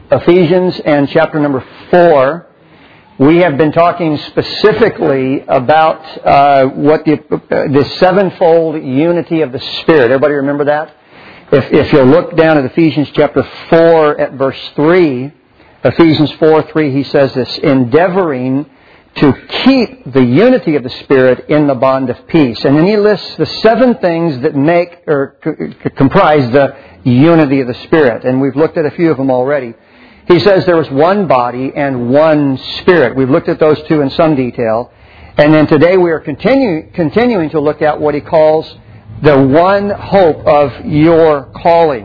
Ephesians and chapter number 4. We have been talking specifically about what the sevenfold unity of the Spirit. Everybody remember that? If you'll look down at Ephesians chapter 4 at verse 3, Ephesians 4:3, he says this, endeavoring to keep the unity of the Spirit in the bond of peace. And then he lists the 7 things that make or comprise the unity of the Spirit. And we've looked at a few of them already. He says there was one body and one Spirit. We've looked at those 2 in some detail. And then today we are continuing to look at what he calls the one hope of your calling.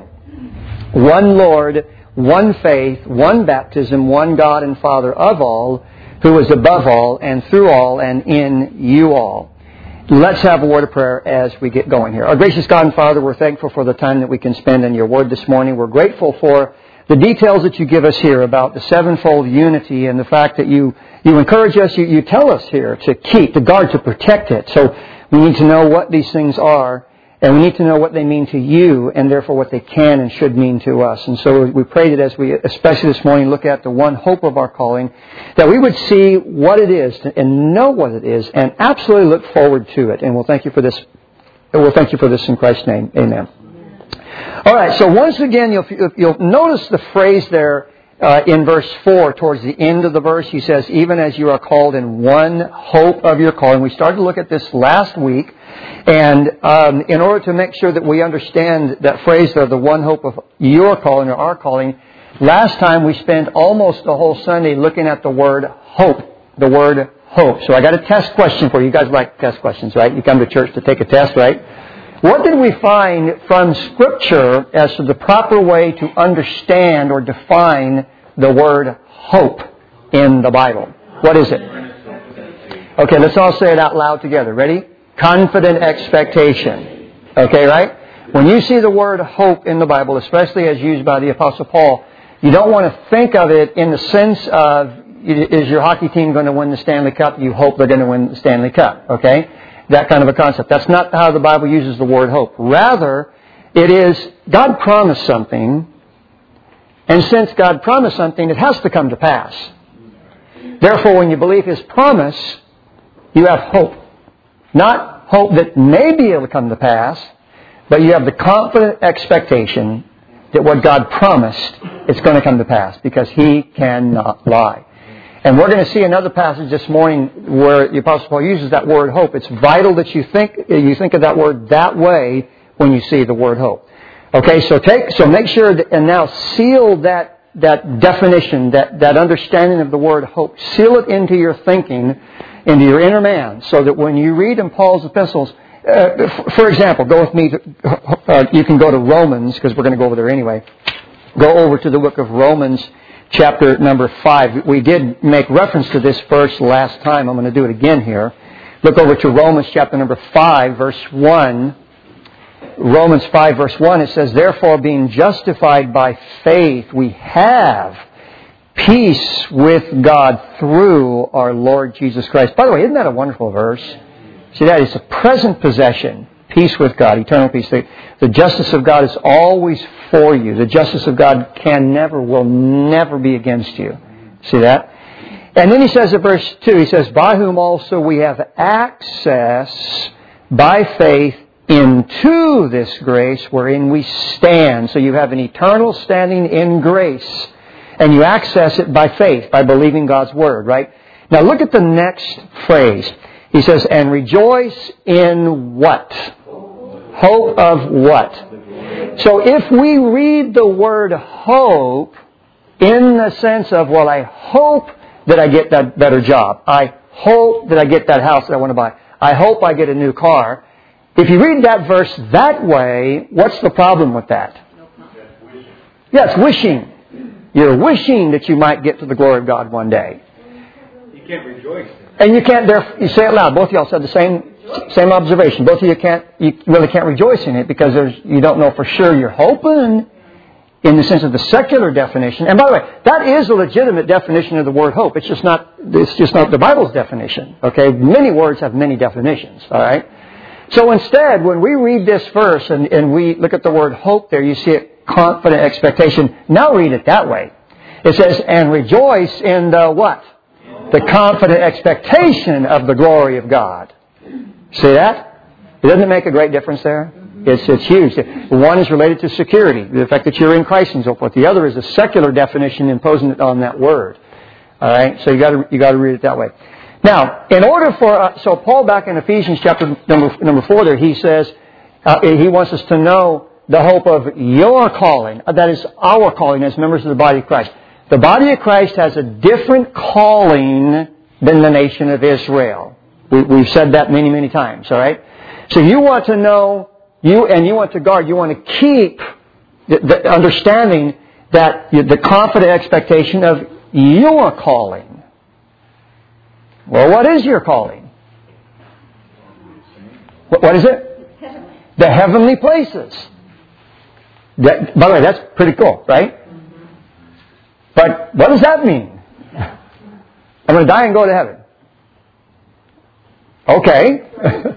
One Lord, one faith, one baptism, one God and Father of all, who is above all and through all and in you all. Let's have a word of prayer as we get going here. Our gracious God and Father, we're thankful for the time that we can spend in your word this morning. We're grateful for the details that you give us here about the sevenfold unity and the fact that you encourage us, you tell us here to keep, to guard, to protect it. So we need to know what these things are, and we need to know what they mean to you, and therefore what they can and should mean to us. And so we pray that as we, especially this morning, look at the one hope of our calling, that we would see what it is and know what it is and absolutely look forward to it. And we'll thank you for this. We'll thank you for this in Christ's name. Amen. All right, so once again, you'll notice the phrase there in verse 4, towards the end of the verse. He says, even as you are called in one hope of your calling. We started to look at this last week, and in order to make sure that we understand that phrase there, the one hope of your calling or our calling, last time we spent almost the whole Sunday looking at the word hope. The word hope. So I got a test question for you. You guys like test questions, right? You come to church to take a test, right? What did we find from Scripture as to the proper way to understand or define the word hope in the Bible? What is it? Okay, let's all say it out loud together. Ready? Confident expectation. Okay, right? When you see the word hope in the Bible, especially as used by the Apostle Paul, you don't want to think of it in the sense of, is your hockey team going to win the Stanley Cup? You hope they're going to win the Stanley Cup. Okay? That kind of a concept. That's not how the Bible uses the word hope. Rather, it is God promised something, and since God promised something, it has to come to pass. Therefore, when you believe His promise, you have hope. Not hope that may be able to come to pass, but you have the confident expectation that what God promised is going to come to pass, because He cannot lie. And we're going to see another passage this morning where the Apostle Paul uses that word hope. It's vital that you think of that word that way when you see the word hope. Okay, so make sure that, and now seal that definition, that understanding of the word hope. Seal it into your thinking, into your inner man, so that when you read in Paul's epistles, for example, go with me you can go to Romans, because we're going to go over there anyway. Go over to the book of Romans, chapter number 5. We did make reference to this verse last time. I'm going to do it again here. Look over to Romans chapter number 5, verse 1. Romans 5, verse 1, it says, therefore, being justified by faith, we have peace with God through our Lord Jesus Christ. By the way, isn't that a wonderful verse? See that? It's a present possession. Peace with God, eternal peace. The justice of God is always for you. The justice of God will never be against you. See that? And then he says in verse 2, he says, by whom also we have access by faith into this grace wherein we stand. So you have an eternal standing in grace. And you access it by faith, by believing God's Word, right? Now look at the next phrase. He says, and rejoice in what? Hope of what? So if we read the word hope in the sense of, well, I hope that I get that better job. I hope that I get that house that I want to buy. I hope I get a new car. If you read that verse that way, what's the problem with that? Yes, wishing. You're wishing that you might get to the glory of God one day. You can't rejoice. And you can't, you say it loud. Both of y'all said the same observation. Both of you really can't rejoice in it because you don't know for sure. You're hoping in the sense of the secular definition. And by the way, that is a legitimate definition of the word hope. It's just not the Bible's definition. Okay? Many words have many definitions. All right? So instead, when we read this verse and we look at the word hope there, you see it, confident expectation. Now read it that way. It says, and rejoice in the what? The confident expectation of the glory of God. See that? Doesn't it make a great difference there? It's huge. One is related to security, the fact that you're in Christ and so forth. The other is a secular definition imposing on that word. All right, so you got to read it that way. Now, in order for so Paul back in Ephesians chapter number 4, there he says he wants us to know the hope of your calling. That is our calling as members of the body of Christ. The body of Christ has a different calling than the nation of Israel. We've said that many, many times. All right, so you want to know. You want to guard, you want to keep the understanding that the confident expectation of your calling. Well, what is your calling? What is it? The heavenly places. By the way, that's pretty cool, right? But what does that mean? I'm going to die and go to heaven. Okay.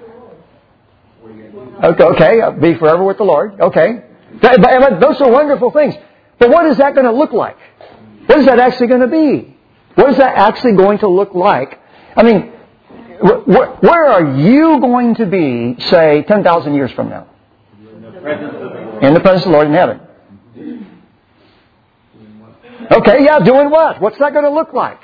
Okay, I'll be forever with the Lord. Okay. But those are wonderful things. But what is that going to look like? What is that actually going to be? What is that actually going to look like? I mean, where are you going to be, say, 10,000 years from now? In the presence of the Lord. In the presence of the Lord in heaven. Okay, yeah, doing what? What's that going to look like?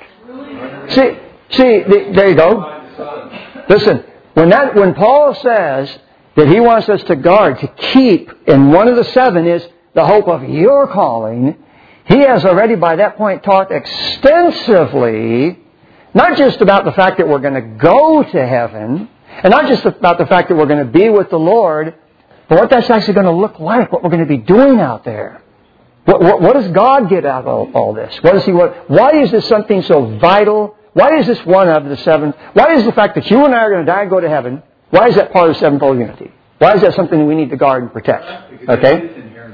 See, there you go. Listen, when Paul says that he wants us to guard, to keep, and one of the 7 is the hope of your calling, he has already by that point talked extensively, not just about the fact that we're going to go to heaven, and not just about the fact that we're going to be with the Lord, but what that's actually going to look like, what we're going to be doing out there. What does God get out of all this? Why is this something so vital? Why is this one of the 7? Why is the fact that you and I are going to die and go to heaven, why is that part of the sevenfold unity? Why is that something we need to guard and protect? Okay?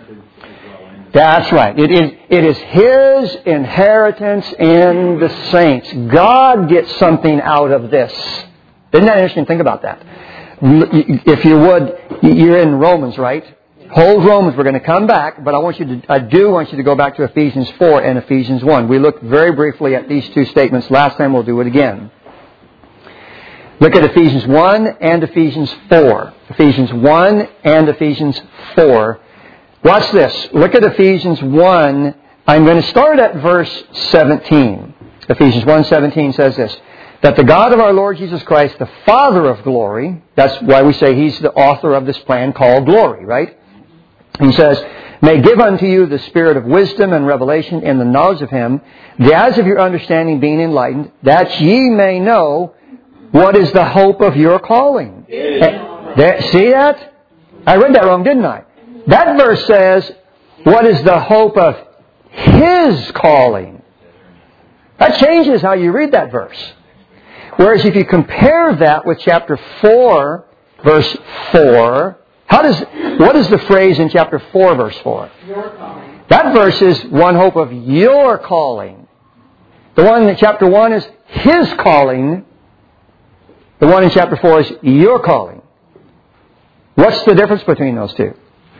That's right. It is His inheritance in the saints. God gets something out of this. Isn't that interesting? Think about that. If you would, you're in Romans, right? Hold Romans. We're going to come back, but I do want you to go back to Ephesians 4 and Ephesians 1. We looked very briefly at these two statements last time. We'll do it again. Look at Ephesians 1 and Ephesians 4. Ephesians 1 and Ephesians 4. Watch this. Look at Ephesians 1. I'm going to start at verse 17. Ephesians 1:17 says this, that the God of our Lord Jesus Christ, the Father of glory, that's why we say He's the author of this plan called glory, right? He says, may give unto you the spirit of wisdom and revelation in the knowledge of Him, the eyes of your understanding being enlightened, that ye may know what is the hope of your calling. See that? I read that wrong, didn't I? That verse says, what is the hope of His calling? That changes how you read that verse. Whereas if you compare that with chapter 4, verse 4, what is the phrase in chapter 4, verse 4? Your calling. That verse is one hope of your calling. The one in chapter 1 is His calling. The one in chapter 4 is your calling. What's the difference between those two?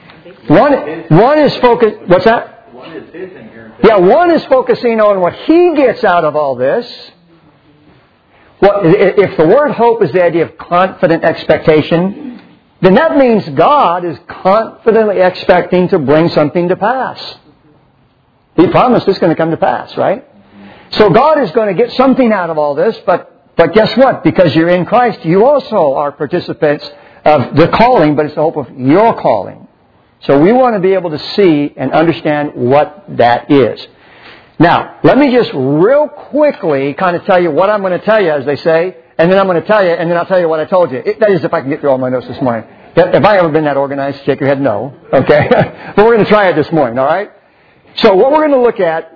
One is focused... What's that? One is His inheritance. Yeah, one is focusing on what He gets out of all this. Well, if the word hope is the idea of confident expectation, then that means God is confidently expecting to bring something to pass. He promised it's going to come to pass, right? So God is going to get something out of all this, but guess what? Because you're in Christ, you also are participants of the calling, but it's the hope of your calling. So we want to be able to see and understand what that is. Now, let me just real quickly kind of tell you what I'm going to tell you, as they say, and then I'm going to tell you, and then I'll tell you what I told you. That is, if I can get through all my notes this morning. Have I ever been that organized? Shake your head no. Okay? But we're going to try it this morning, all right? So what we're going to look at,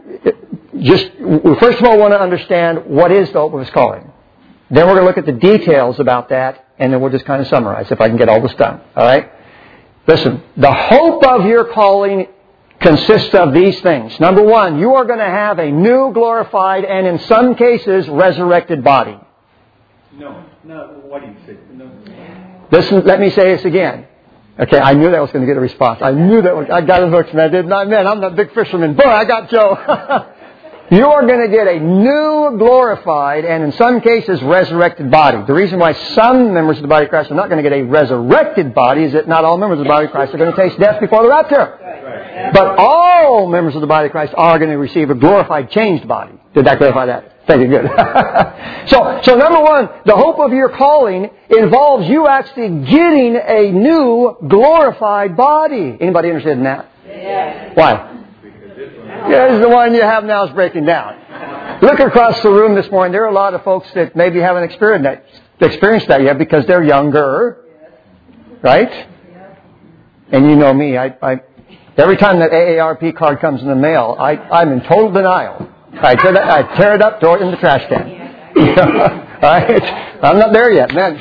we first of all want to understand what is the hope of His calling. Then we're going to look at the details about that, and then we'll just kind of summarize if I can get all this done. All right? Listen, the hope of your calling consists of these things. Number one, you are going to have a new, glorified, and in some cases, resurrected body. No, what do you say? No. Listen, let me say this again. Okay, I knew that was going to get a response. I knew that I got a hook, and I did not. Man, I'm that big fisherman. Boy, I got Joe. You are going to get a new glorified and in some cases resurrected body. The reason why some members of the body of Christ are not going to get a resurrected body is that not all members of the body of Christ are going to taste death before the rapture. But all members of the body of Christ are going to receive a glorified, changed body. Did that clarify that? Thank you, good. So number one, the hope of your calling involves you actually getting a new glorified body. Anybody interested in that? Yes. Why? Because the one you have now is breaking down. Look across the room this morning. There are a lot of folks that maybe haven't experienced that yet because they're younger. Right? And you know me. I every time that AARP card comes in the mail, I'm in total denial. I tear it up, throw it in the trash can. Right? I'm not there yet, man.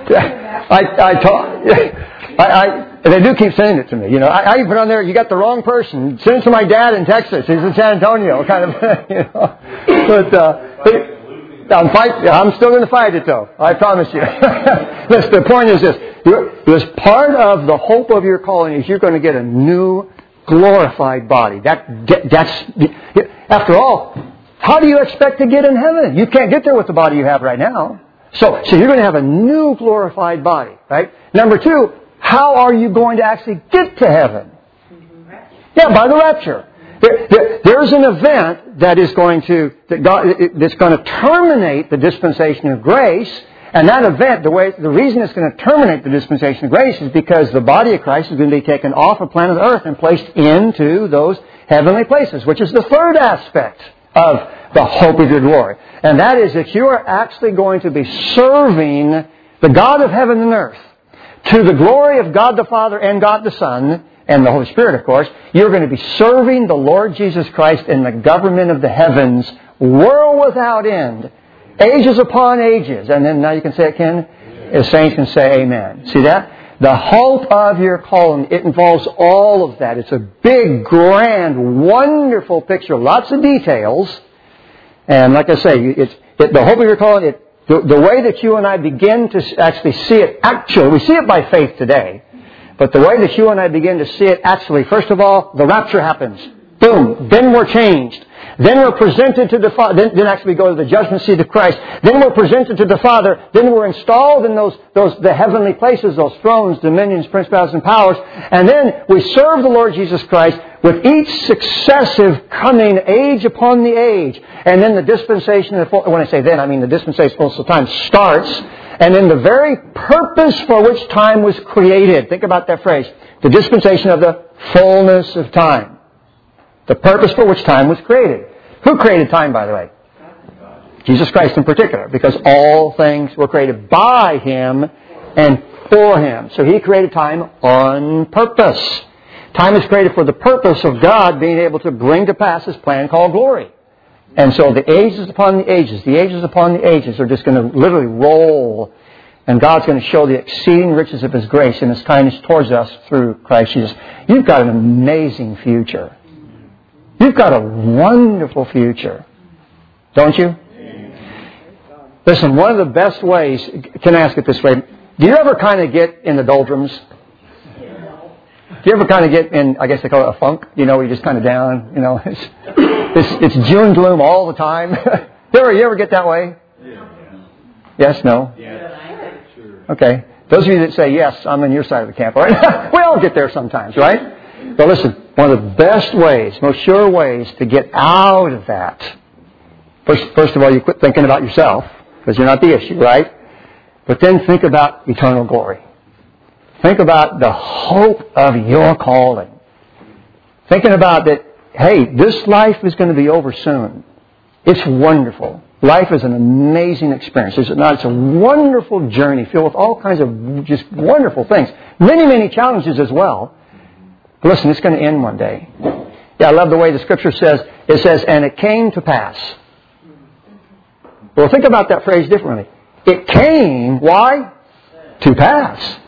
They do keep sending it to me. I even put on there, you got the wrong person. Send it to my dad in Texas. He's in San Antonio, kind of. But I'm still going to fight it, though. I promise you. Listen, the point is this: part of the hope of your calling is you're going to get a new glorified body. After all, how do you expect to get in heaven? You can't get there with the body you have right now. So you're going to have a new glorified body, right? Number two, how are you going to actually get to heaven? Yeah, by the rapture. There's an event that's going to terminate the dispensation of grace. And that event, the reason it's going to terminate the dispensation of grace is because the body of Christ is going to be taken off of planet Earth and placed into those heavenly places, which is the third aspect of the hope of your glory. And that is that you are actually going to be serving the God of heaven and earth to the glory of God the Father and God the Son and the Holy Spirit, of course. You're going to be serving the Lord Jesus Christ in the government of the heavens, world without end, ages upon ages. And then now you can say it, Ken? As saints can say amen. See that? The hope of your calling, it involves all of that. It's a big, grand, wonderful picture. Lots of details. And like I say, the hope of your calling, the way that you and I begin to actually see it actually, we see it by faith today. But the way that you and I begin to see it actually, first of all, the rapture happens. Boom. Then we're changed. Then we're presented to the Father. Then actually we go to the judgment seat of Christ. Then we're presented to the Father. Then we're installed in the heavenly places, those thrones, dominions, principalities, and powers. And then we serve the Lord Jesus Christ with each successive coming age upon the age. And then the dispensation of the when I say then, I mean the dispensation of time starts. And then the very purpose for which time was created. Think about that phrase. The dispensation of the fullness of time. The purpose for which time was created. Who created time, by the way? Jesus Christ in particular, because all things were created by Him and for Him. So He created time on purpose. Time is created for the purpose of God being able to bring to pass His plan called glory. And so the ages upon the ages are just going to literally roll. And God's going to show the exceeding riches of His grace and His kindness towards us through Christ Jesus. You've got an amazing future. You've got a wonderful future. Don't you? Listen, one of the best ways, can I ask it this way? Do you ever kind of get in the doldrums? Do you ever kind of get in, I guess they call it a funk? You know, where you're just kind of down. You know, it's June gloom all the time. You ever get that way? Yes, no? Okay. Those of you that say yes, I'm on your side of the camp, all right? We all get there sometimes, right? But listen, one of the best ways, most sure ways to get out of that, first of all, you quit thinking about yourself, because you're not the issue, right? But then think about eternal glory. Think about the hope of your calling. Thinking about that, hey, this life is going to be over soon. It's wonderful. Life is an amazing experience, is it not? It's a wonderful journey filled with all kinds of just wonderful things. Many, many challenges as well. But listen, it's going to end one day. Yeah, I love the way the Scripture says, it says, and it came to pass. Well, think about that phrase differently. It came, why? To pass.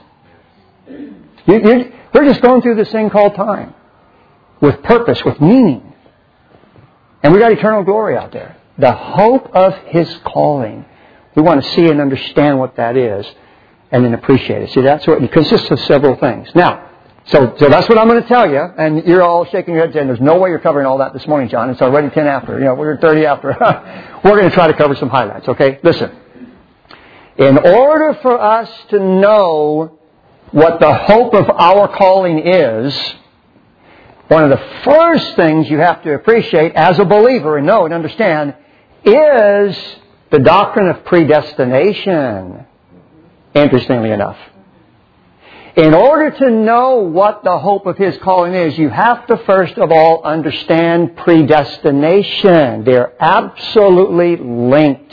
We're just going through this thing called time. With purpose, with meaning. And we got eternal glory out there. The hope of His calling. We want to see and understand what that is. And then appreciate it. See, that's what it consists of several things. Now, So that's what I'm going to tell you, and you're all shaking your heads saying, there's no way you're covering all that this morning, John. It's already 10 after. We're 30 after. We're going to try to cover some highlights, okay? Listen. In order for us to know what the hope of our calling is, one of the first things you have to appreciate as a believer and know and understand is the doctrine of predestination, interestingly enough. In order to know what the hope of His calling is, you have to first of all understand predestination. They're absolutely linked.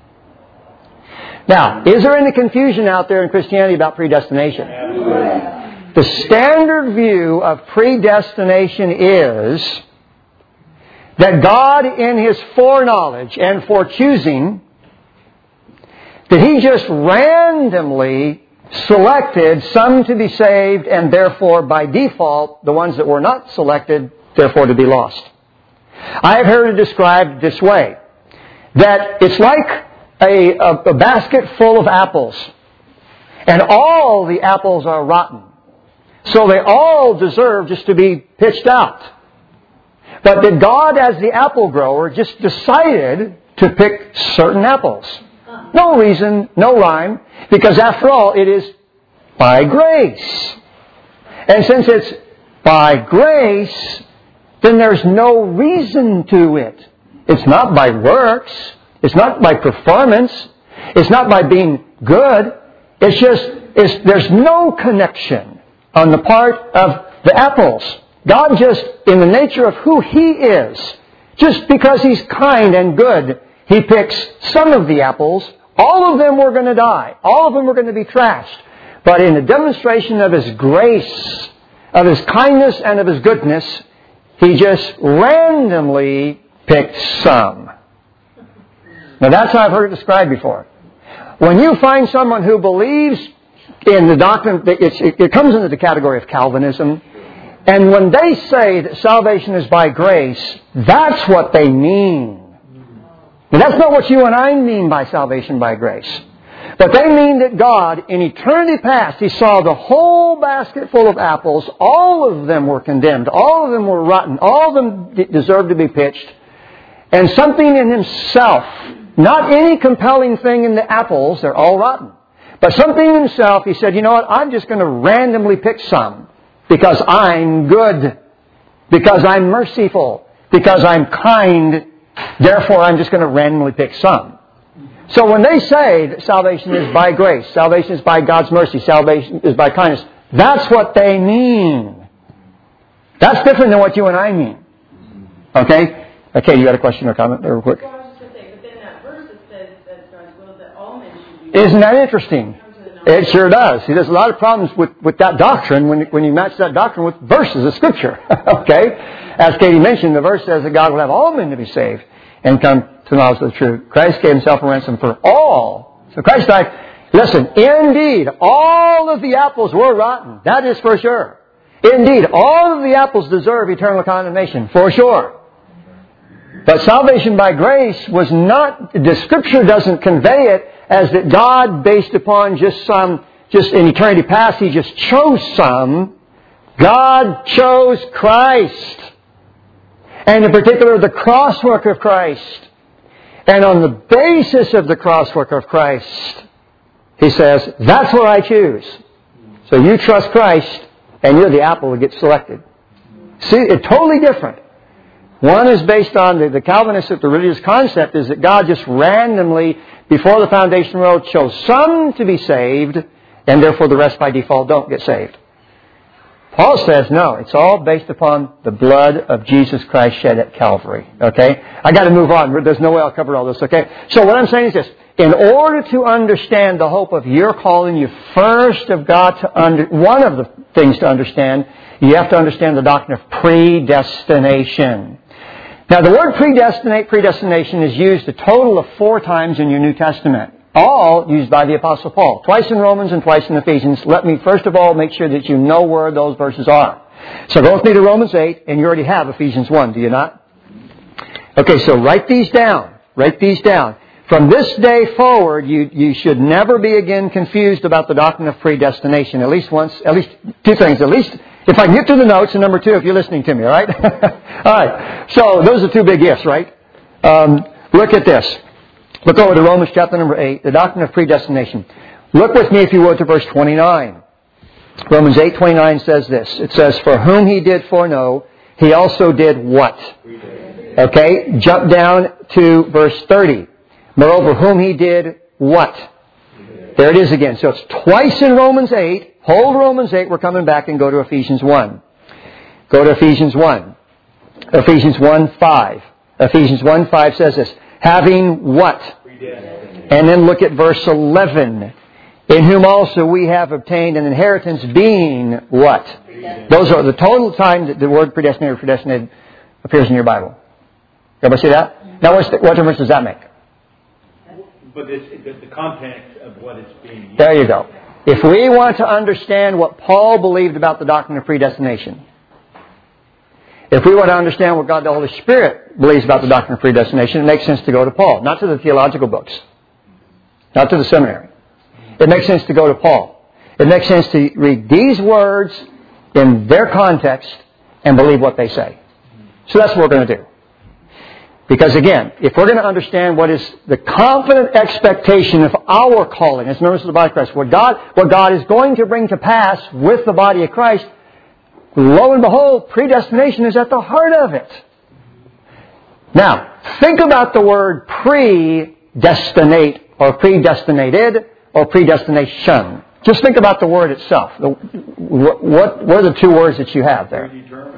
Now, is there any confusion out there in Christianity about predestination? Absolutely. The standard view of predestination is that God, in His foreknowledge and forechoosing, that He just randomly selected some to be saved, and therefore, by default, the ones that were not selected, therefore to be lost. I have heard it described this way, that it's like a basket full of apples, and all the apples are rotten. So they all deserve just to be pitched out. But that God, as the apple grower, just decided to pick certain apples. No reason, no rhyme, because after all, it is by grace. And since it's by grace, then there's no reason to it. It's not by works. It's not by performance. It's not by being good. It's just, there's no connection on the part of the apples. God just, in the nature of who He is, just because He's kind and good, He picks some of the apples. All of them were going to die. All of them were going to be trashed. But in a demonstration of His grace, of His kindness and of His goodness, He just randomly picked some. Now that's how I've heard it described before. When you find someone who believes in the doctrine, it comes into the category of Calvinism, and when they say that salvation is by grace, that's what they mean. And that's not what you and I mean by salvation by grace. But they mean that God, in eternity past, He saw the whole basket full of apples. All of them were condemned. All of them were rotten. All of them deserved to be pitched. And something in Himself, not any compelling thing in the apples, they're all rotten. But something in Himself, He said, you know what, I'm just going to randomly pick some. Because I'm good. Because I'm merciful. Because I'm kind. Therefore, I'm just going to randomly pick some. So when they say that salvation is by grace, salvation is by God's mercy, salvation is by kindness, that's what they mean. That's different than what you and I mean. Okay? Okay, you got a question or comment real quick? Well, I was just going to say, but then that verse that says that God's will that all men should be... Isn't that interesting? It sure does. See, there's a lot of problems with that doctrine when you match that doctrine with verses of Scripture. Okay? As Katie mentioned, the verse says that God will have all men to be saved and come to knowledge of the truth. Christ gave Himself a ransom for all. So Christ died. Listen, indeed, all of the apples were rotten. That is for sure. Indeed, all of the apples deserve eternal condemnation, for sure. But salvation by grace was not, the Scripture doesn't convey it as that God, based upon just in eternity past, He just chose some. God chose Christ. And in particular, the crosswork of Christ. And on the basis of the crosswork of Christ, He says, that's what I choose. So you trust Christ, and you're the apple that gets selected. See, it's totally different. One is based on the Calvinistic, the religious concept is that God just randomly, before the foundation of the world, chose some to be saved, and therefore the rest by default don't get saved. Paul says, no, it's all based upon the blood of Jesus Christ shed at Calvary. Okay? I got to move on. There's no way I'll cover all this. Okay? So what I'm saying is this. In order to understand the hope of your calling, you first have got to one of the things to understand, you have to understand the doctrine of predestination. Now, the word predestination is used a total of 4 times in your New Testament. All used by the Apostle Paul. Twice in Romans and twice in Ephesians. Let me first of all make sure that you know where those verses are. So go with me to Romans 8, and you already have Ephesians 1, do you not? Okay, so write these down. Write these down. From this day forward, you should never be again confused about the doctrine of predestination. At least 2 things. At least If I can get through the notes, and number 2, if you're listening to me, all right? All right. So those are 2 big ifs, right? Look at this. Look over to Romans chapter number 8, the doctrine of predestination. Look with me, if you would, to verse 29. Romans 8:29 says this. It says, "For whom He did foreknow, He also did what?" Okay, jump down to verse 30. "Moreover, whom He did what?" There it is again. So it's twice in Romans 8. Hold Romans 8. We're coming back and go to Ephesians 1. Go to Ephesians 1. Ephesians 1:5. Ephesians 1:5 says this. Having what? And then look at verse 11. "In whom also we have obtained an inheritance, being what?" Those are the total time that the word predestinated appears in your Bible. Everybody see that? Now what difference does that make? But the context of what it's being used. There you go. If we want to understand what Paul believed about the doctrine of predestination, if we want to understand what God the Holy Spirit believes about the doctrine of predestination, it makes sense to go to Paul, not to the theological books, not to the seminary. It makes sense to go to Paul. It makes sense to read these words in their context and believe what they say. So that's what we're going to do. Because again, if we're going to understand what is the confident expectation of our calling as members of the body of Christ, what God is going to bring to pass with the body of Christ, lo and behold, predestination is at the heart of it. Now, think about the word predestinate or predestinated or predestination. Just think about the word itself. What are the 2 words that you have there?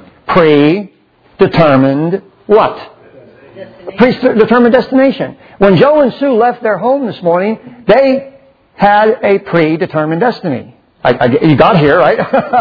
Predetermined what? Predetermined destination. When Joe and Sue left their home this morning, they had a predetermined destiny. You got here, right?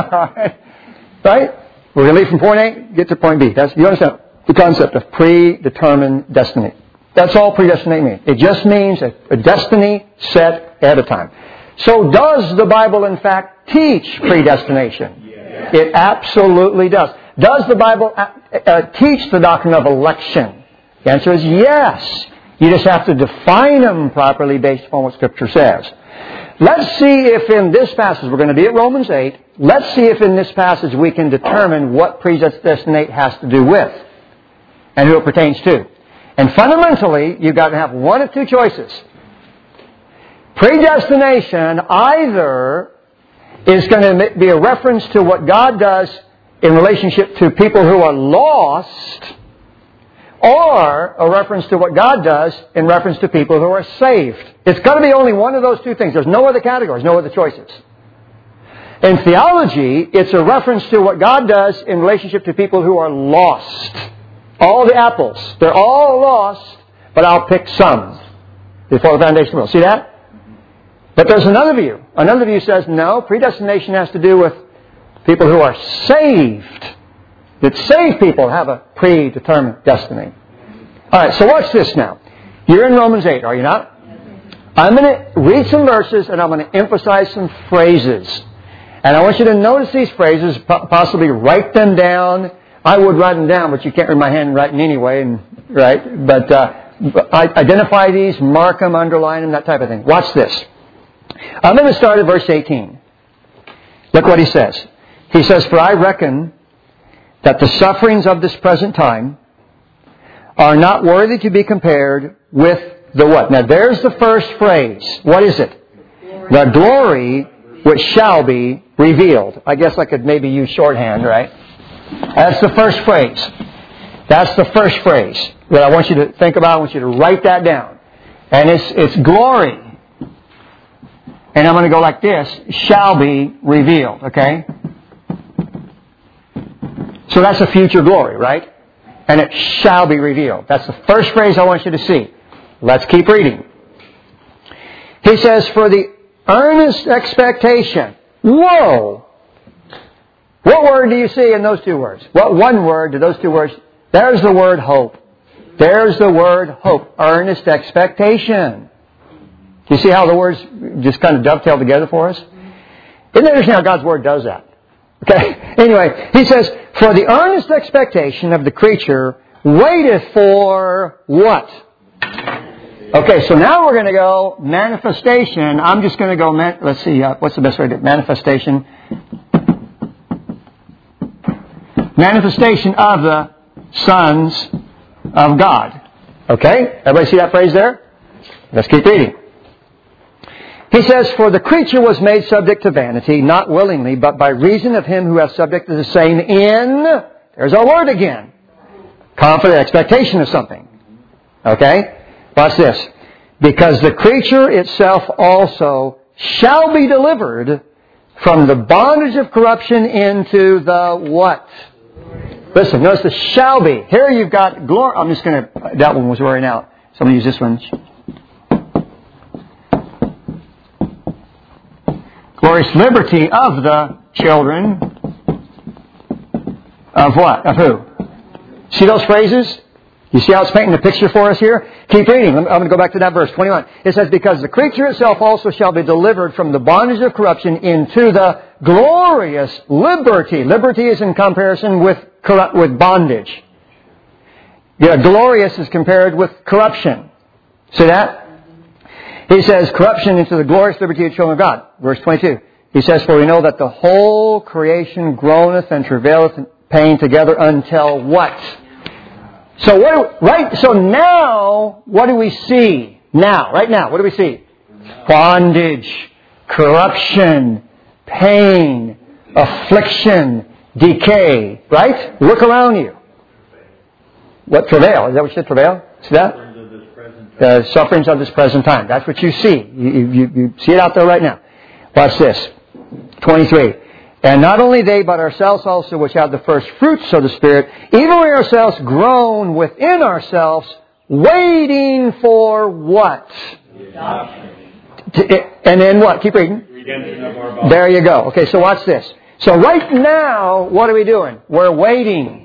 Right? We're going to leave from point A, get to point B. You understand the concept of predetermined destiny. That's all predestinate means. It just means a destiny set ahead of time. So does the Bible in fact teach predestination? Yes. It absolutely does. Does the Bible teach the doctrine of election? The answer is yes. You just have to define them properly based upon what Scripture says. Let's see if in this passage, we're going to be at Romans 8, let's see if in this passage we can determine what predestinate has to do with and who it pertains to. And fundamentally, you've got to have one of 2 choices. Predestination either is going to be a reference to what God does in relationship to people who are lost, or a reference to what God does in reference to people who are saved. It's got to be only one of those 2 things. There's no other categories, no other choices. In theology, it's a reference to what God does in relationship to people who are lost. All the apples, they're all lost, but I'll pick some before the foundation of the world. See that? But there's another view. Another view says, no, predestination has to do with people who are saved. That saved people have a predetermined destiny. All right, so watch this now. You're in Romans 8, are you not? I'm going to read some verses and I'm going to emphasize some phrases. And I want you to notice these phrases, possibly write them down. I would write them down, but you can't read my handwriting anyway, right? But identify these, mark them, underline them, that type of thing. Watch this. I'm going to start at verse 18. Look what he says. He says, "For I reckon that the sufferings of this present time are not worthy to be compared with the what?" Now there's the first phrase. What is it? The glory which shall be revealed. I guess I could maybe use shorthand, right? That's the first phrase. That's the first phrase that I want you to think about. I want you to write that down. And it's glory. And I'm going to go like this. Shall be revealed. Okay? So that's a future glory, right? And it shall be revealed. That's the first phrase I want you to see. Let's keep reading. He says, "For the earnest expectation." Whoa! What word do you see in those 2 words? What one word do those 2 words? There's the word hope. There's the word hope. Earnest expectation. Do you see how the words just kind of dovetail together for us? Isn't it interesting how God's Word does that? Okay? Anyway, he says, "For the earnest expectation of the creature waiteth for" what? Okay, so now we're going to go manifestation. I'm just going to go, let's see, what's the best way to do it? Manifestation. manifestation of the sons of God. Okay? Everybody see that phrase there? Let's keep reading. He says, for the creature was made subject to vanity, not willingly, but by reason of him who has subjected the same in, there's our word again, confident expectation of something. Okay? Watch this. Because the creature itself also shall be delivered from the bondage of corruption into the what? Listen, notice the shall be. Here you've got glory. I'm just going to, that one was wearing out. So I'm going to use this one. Glorious liberty of the children of what? Of who? See those phrases? You see how it's painting a picture for us here? Keep reading. I'm going to go back to that verse 21. It says, because the creature itself also shall be delivered from the bondage of corruption into the glorious liberty. Liberty is in comparison with bondage. Yeah, glorious is compared with corruption. See that? He says, corruption into the glorious liberty of the children of God. Verse 22. He says, for we know that the whole creation groaneth and travaileth in pain together until what? So so now, what do we see? Right now, what do we see? Bondage, corruption, pain, affliction, decay. Right? Look around you. What, travail? Is that what you said, travail? See that? The sufferings of this present time. That's what you see. You see it out there right now. Watch this. 23. And not only they, but ourselves also, which have the first fruits of the Spirit, even we ourselves groan within ourselves, waiting for what? And then what? Keep reading. Redemption of our body. There you go. Okay, so watch this. So right now, what are we doing? We're waiting.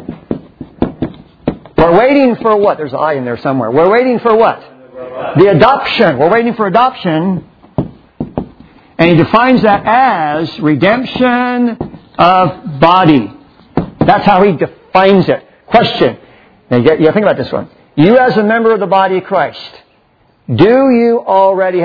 We're waiting for what? There's an I in there somewhere. We're waiting for what? The adoption. We're waiting for adoption. And he defines that as redemption of body. That's how he defines it. Question. Now you think about this one. You as a member of the body of Christ, have you already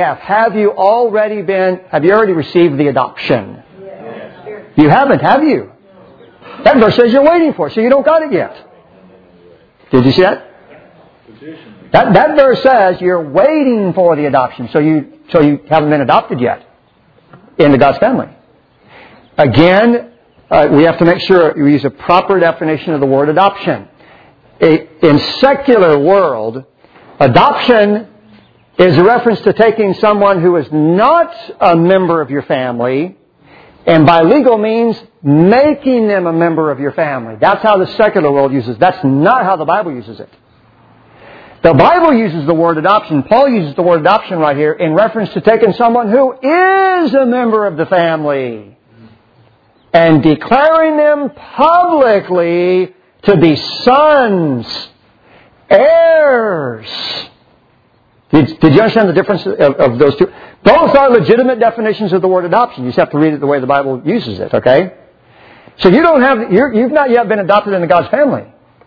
received the adoption? Yes. You haven't, have you? That verse says you're waiting for it, so you don't got it yet. Did you see that? That verse says you're waiting for the adoption, so you haven't been adopted yet into God's family. Again, we have to make sure we use a proper definition of the word adoption. In secular world, adoption is a reference to taking someone who is not a member of your family and by legal means making them a member of your family. That's how the secular world uses it. That's not how the Bible uses it. The Bible uses the word adoption. Paul uses the word adoption right here in reference to taking someone who is a member of the family and declaring them publicly to be sons, heirs. Did you understand the difference of those two? Both are legitimate definitions of the word adoption. You just have to read it the way the Bible uses it, okay? So you've not yet been adopted into God's family.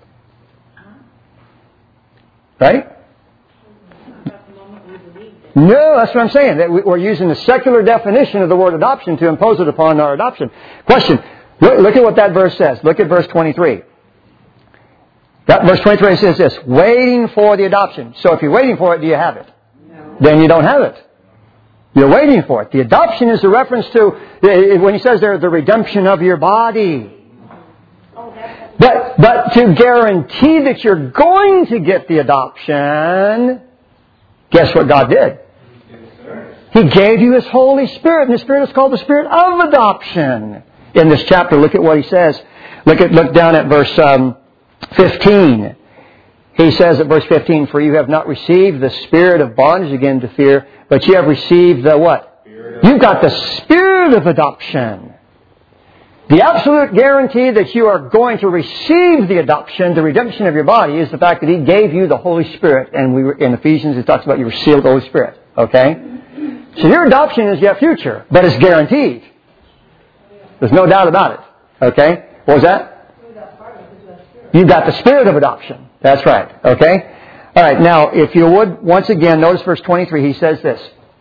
Right? No, that's what I'm saying. That we're using the secular definition of the word adoption to impose it upon our adoption. Question. Look at what that verse says. Look at verse 23. That verse 23 says this, waiting for the adoption. So if you're waiting for it, do you have it? No. Then you don't have it. You're waiting for it. The adoption is a reference to, when he says there, the redemption of your body. But to guarantee that you're going to get the adoption, guess what God did? He gave you His Holy Spirit, and the Spirit is called the Spirit of adoption. In this chapter, look at what he says. Look down at verse 15. He says at verse 15, for you have not received the spirit of bondage again to fear, but you have received the what? You've got the Spirit of adoption. The absolute guarantee that you are going to receive the adoption, the redemption of your body, is the fact that He gave you the Holy Spirit. And in Ephesians it talks about you were sealed with the Holy Spirit. Okay? So your adoption is yet future, but it's guaranteed. There's no doubt about it. Okay? What was that? You've got the Spirit of adoption. That's right. Okay? All right. Now, if you would, once again, notice verse 23. He says this.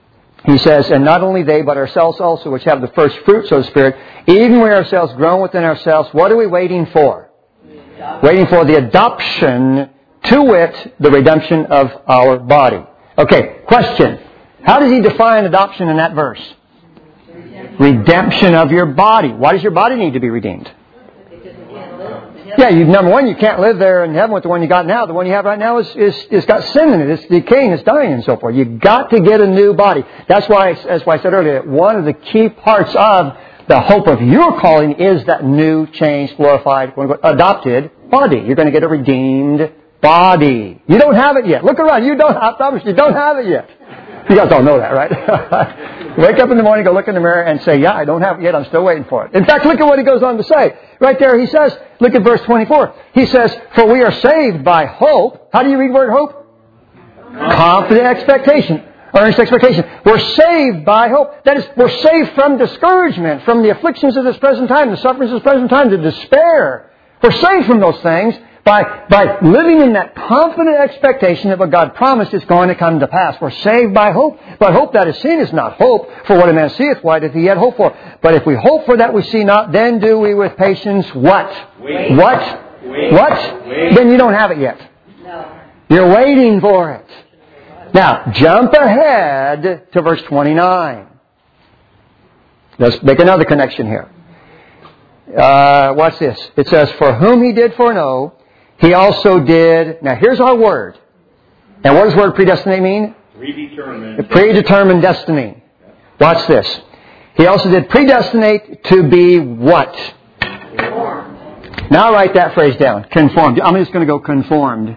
He says, and not only they, but ourselves also, which have the first fruits of the Spirit, even we ourselves grown within ourselves, what are we waiting for? Waiting for the adoption, to wit, the redemption of our body. Okay, question. How does he define adoption in that verse? Redemption of your body. Why does your body need to be redeemed? Yeah, number one, you can't live there in heaven with the one you got now. The one you have right now is got sin in it. It's decaying, it's dying, and so forth. You've got to get a new body. That's why I said earlier, that one of the key parts of the hope of your calling is that new, changed, glorified, adopted body. You're going to get a redeemed body. You don't have it yet. Look around. I promise you don't have it yet. You guys all know that, right? Wake up in the morning, go look in the mirror and say, yeah, I don't have it yet. I'm still waiting for it. In fact, look at what he goes on to say. Right there he says, look at verse 24. He says, for we are saved by hope. How do you read the word hope? Confident expectation. Earnest expectation. We're saved by hope. That is, we're saved from discouragement, from the afflictions of this present time, the sufferings of this present time, the despair. We're saved from those things by living in that confident expectation that what God promised is going to come to pass. We're saved by hope. But hope that is seen is not hope. For what a man seeth, why doth he yet hope for? But if we hope for that we see not, then do we with patience what? Wait. What? Wait. What? Wait. Then you don't have it yet. No. You're waiting for it. Now, jump ahead to verse 29. Let's make another connection here. Watch this. It says, for whom he did foreknow, he also did... Now, here's our word. And what does the word predestinate mean? Predetermined. Predetermined destiny. Watch this. He also did predestinate to be what? Conformed. Now write that phrase down. Conformed. I'm just going to go conformed.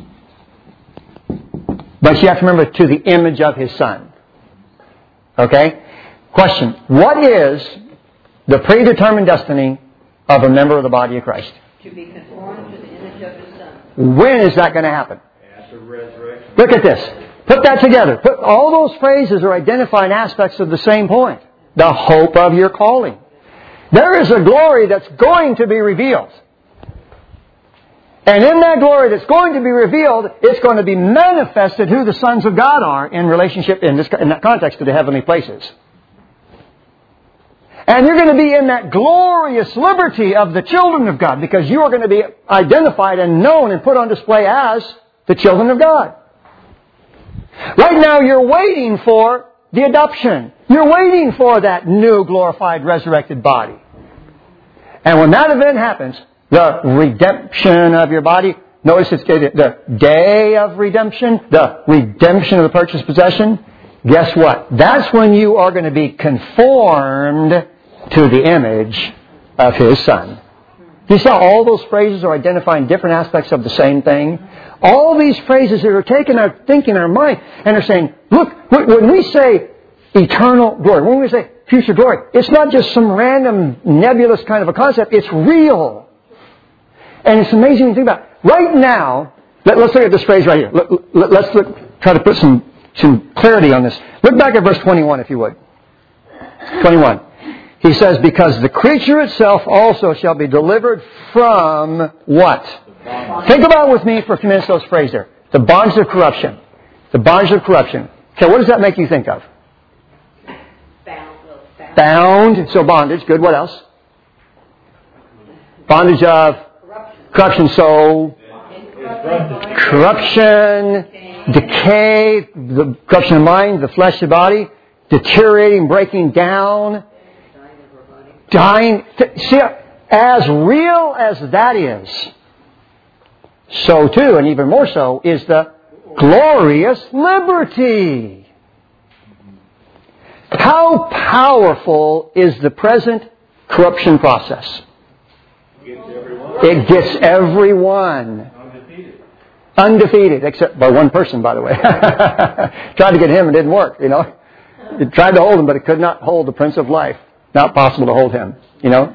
But you have to remember, to the image of His Son. Okay? Question. What is the predetermined destiny of a member of the body of Christ? To be conformed to the image of His Son. When is that going to happen? After resurrection. Look at this. Put that together. All those phrases are identifying aspects of the same point. The hope of your calling. There is a glory that's going to be revealed. And in that glory that's going to be revealed, it's going to be manifested who the sons of God are in relationship, in that context, to the heavenly places. And you're going to be in that glorious liberty of the children of God, because you are going to be identified and known and put on display as the children of God. Right now you're waiting for the adoption. You're waiting for that new glorified resurrected body. And when that event happens, the redemption of your body, notice it's the day of redemption, the redemption of the purchased possession. Guess what? That's when you are going to be conformed to the image of His Son. You see how all those phrases are identifying different aspects of the same thing? All these phrases that are taking our thinking, our mind, and are saying, look, when we say eternal glory, when we say future glory, it's not just some random nebulous kind of a concept. It's real. And it's amazing to think about. Right now, let's look at this phrase right here. Let's try to put some clarity on this. Look back at verse 21, if you would. 21. He says, because the creature itself also shall be delivered from what? Think about with me for a few minutes those phrases there. The bondage of corruption. The bondage of corruption. Okay, what does that make you think of? Bound. So bondage. Good. What else? Bondage of corruption. So corruption, decay, the corruption of mind, the flesh, the body, deteriorating, breaking down, dying. See, as real as that is, so too, and even more so, is the glorious liberty. How powerful is the present corruption process? It gets everyone. Undefeated, except by one person, by the way. Tried to get him, and it didn't work, you know. It tried to hold him, but it could not hold the Prince of Life. Not possible to hold him, you know.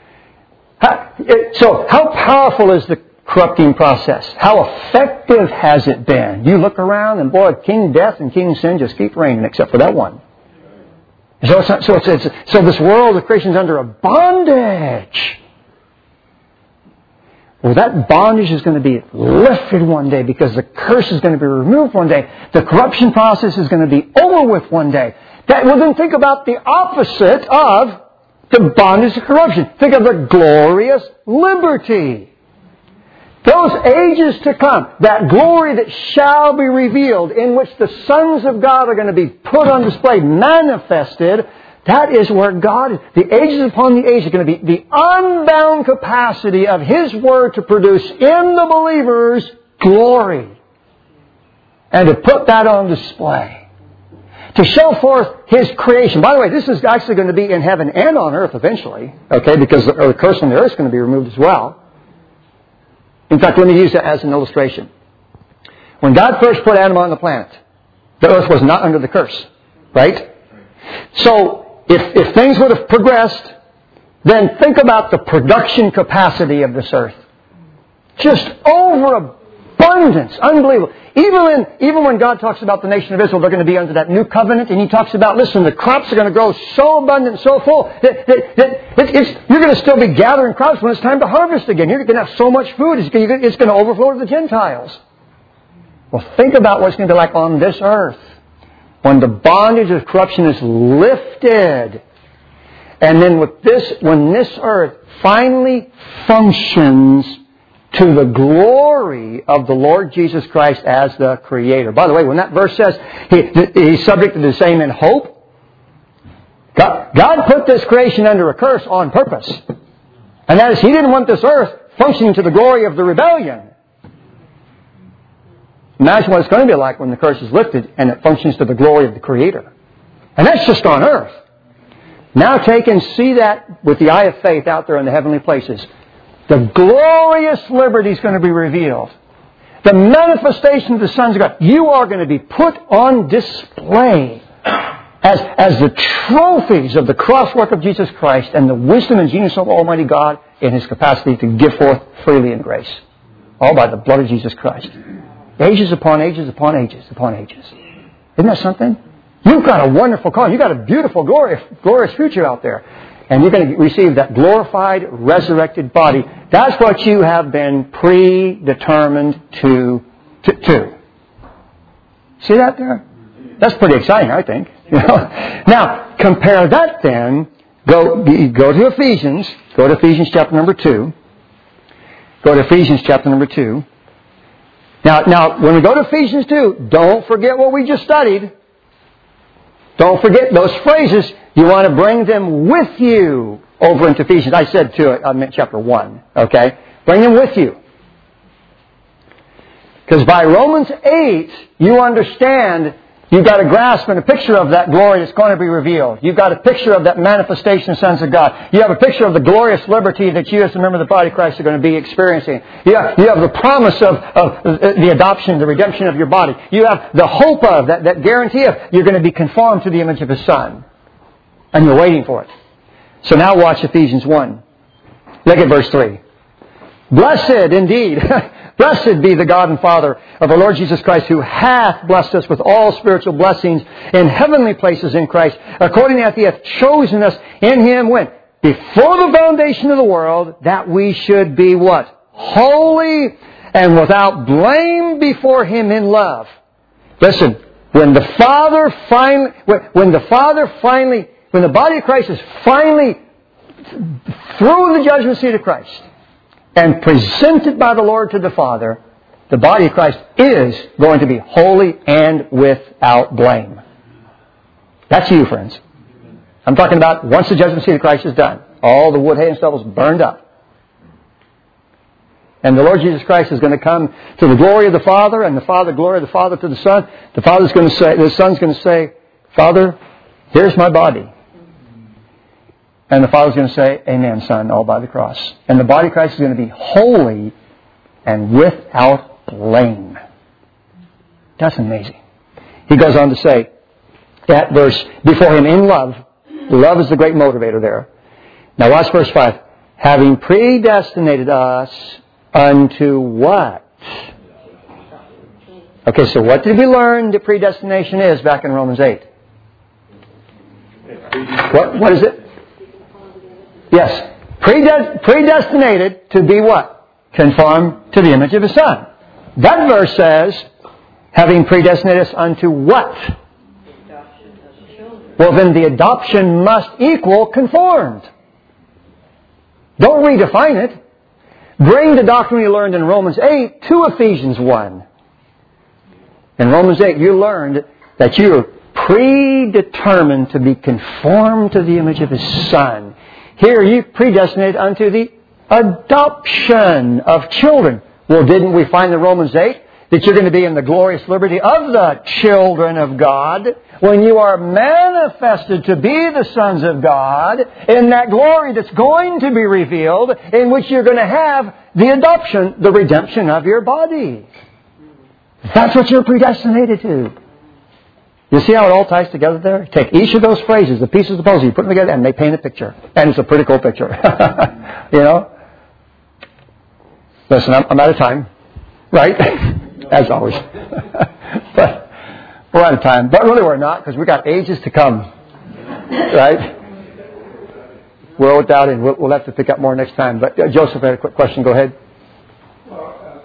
So, how powerful is the corrupting process? How effective has it been? You look around, and boy, King Death and King Sin just keep reigning, except for that one. So this world of creation is under a bondage. Well, that bondage is going to be lifted one day because the curse is going to be removed one day. The corruption process is going to be over with one day. Well, then think about the opposite of the bondage of corruption. Think of the glorious liberty. Those ages to come, that glory that shall be revealed, in which the sons of God are going to be put on display, manifested, that is where God is. The ages upon the ages are going to be the unbound capacity of His Word to produce in the believers glory. And to put that on display. To show forth His creation. By the way, this is actually going to be in heaven and on earth eventually. Okay, because the curse on the earth is going to be removed as well. In fact, let me use that as an illustration. When God first put Adam on the planet, the earth was not under the curse. Right? So, if things would have progressed, then think about the production capacity of this earth. Just overabundance. Unbelievable. Even when God talks about the nation of Israel, they're going to be under that new covenant, and He talks about, listen, the crops are going to grow so abundant, so full, that you're going to still be gathering crops when it's time to harvest again. You're going to have so much food, it's going to overflow to the Gentiles. Well, think about what it's going to be like on this earth when the bondage of corruption is lifted. And then when this earth finally functions to the glory of the Lord Jesus Christ as the Creator. By the way, when that verse says He's subject to the same in hope, God put this creation under a curse on purpose. And that is, He didn't want this earth functioning to the glory of the rebellion. Imagine what it's going to be like when the curse is lifted and it functions to the glory of the Creator. And that's just on earth. Now take and see that with the eye of faith out there in the heavenly places. The glorious liberty is going to be revealed. The manifestation of the sons of God. You are going to be put on display as the trophies of the crosswork of Jesus Christ and the wisdom and genius of Almighty God in His capacity to give forth freely in grace. All by the blood of Jesus Christ. Ages upon ages upon ages upon ages. Isn't that something? You've got a wonderful call. You've got a beautiful, glorious future out there. And you're going to receive that glorified, resurrected body. That's what you have been predetermined to. See that there? That's pretty exciting, I think. Now, compare that then. Go to Ephesians. Go to Ephesians chapter number 2. Go to Ephesians chapter number 2. Now, when we go to Ephesians 2, don't forget what we just studied. Don't forget those phrases. You want to bring them with you over into Ephesians. I said I meant chapter 1. Okay? Bring them with you. Because by Romans 8, you understand you've got a grasp and a picture of that glory that's going to be revealed. You've got a picture of that manifestation of sons of God. You have a picture of the glorious liberty that you as a member of the body of Christ are going to be experiencing. You have the promise of the adoption, the redemption of your body. You have the hope of, that guarantee of, you're going to be conformed to the image of His Son. And you're waiting for it. So now watch Ephesians 1. Look at verse 3. Blessed indeed, blessed be the God and Father of our Lord Jesus Christ, who hath blessed us with all spiritual blessings in heavenly places in Christ, according as He hath chosen us in Him, when? Before the foundation of the world, that we should be what? Holy and without blame before Him in love. Listen, when the body of Christ is finally through the judgment seat of Christ and presented by the Lord to the Father, the body of Christ is going to be holy and without blame. That's you, friends. I'm talking about once the judgment seat of Christ is done. All the wood, hay, and stubble is burned up. And the Lord Jesus Christ is going to come to the glory of the Father, and the Father, glory of the Father to the Son. The Son's going to say, Father, here's my body. And the Father's going to say, Amen, Son, all by the cross. And the body of Christ is going to be holy and without blame. That's amazing. He goes on to say, that verse, before Him in love. Love is the great motivator there. Now watch verse 5. Having predestinated us unto what? Okay, so what did we learn that predestination is back in Romans 8? What is it? Yes. Predestinated to be what? Conformed to the image of His Son. That verse says, having predestinated us unto what? Well, then the adoption must equal conformed. Don't redefine it. Bring the doctrine you learned in Romans 8 to Ephesians 1. In Romans 8, you learned that you are predetermined to be conformed to the image of His Son. Here, you predestinated unto the adoption of children. Well, didn't we find in Romans 8 that you're going to be in the glorious liberty of the children of God when you are manifested to be the sons of God in that glory that's going to be revealed, in which you're going to have the adoption, the redemption of your body. That's what you're predestinated to. You see how it all ties together there? Take each of those phrases, the pieces of the puzzle, you put them together, and they paint a picture. And it's a pretty cool picture. You know? Listen, I'm out of time. Right? As always. But we're out of time. But really we're not, because we've got ages to come. Right? World without end. We'll have to pick up more next time. But Joseph had a quick question. Go ahead. Well,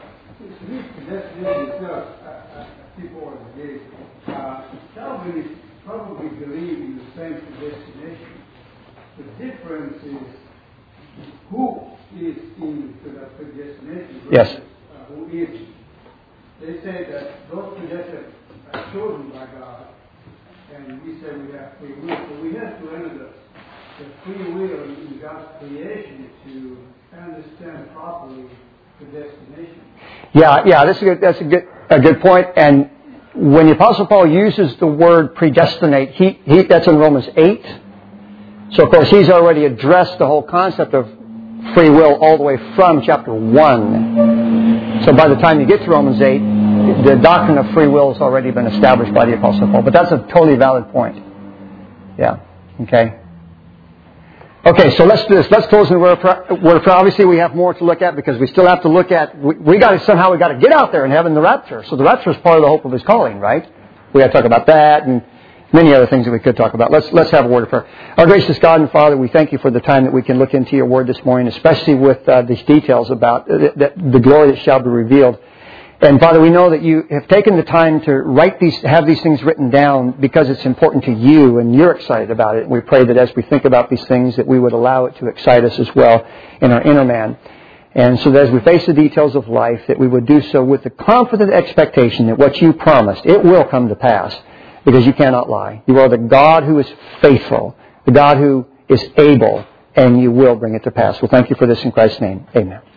people Calvinists probably believe in the same predestination. The difference is who is in the predestination versus who isn't. They say that those predestined are chosen by God, and we say we have free will. So we have to enter the free will in God's creation to understand properly predestination. Yeah, that's a good point. And when the Apostle Paul uses the word predestinate, that's in Romans 8. So, of course, he's already addressed the whole concept of free will all the way from chapter 1. So by the time you get to Romans 8, the doctrine of free will has already been established by the Apostle Paul. But that's a totally valid point. Yeah. Okay. Okay, so let's do this. Let's close in a word of prayer. Obviously, we have more to look at because we still have to look at... We got to get out there in heaven, the rapture. So the rapture is part of the hope of His calling, right? We got to talk about that and many other things that we could talk about. Let's have a word of prayer. Our gracious God and Father, we thank You for the time that we can look into Your Word this morning, especially with these details about the glory that shall be revealed. And Father, we know that You have taken the time to have these things written down because it's important to You and You're excited about it. And we pray that as we think about these things that we would allow it to excite us as well in our inner man. And so that as we face the details of life, that we would do so with the confident expectation that what You promised, it will come to pass because You cannot lie. You are the God who is faithful, the God who is able, and You will bring it to pass. Well, thank You for this in Christ's name. Amen.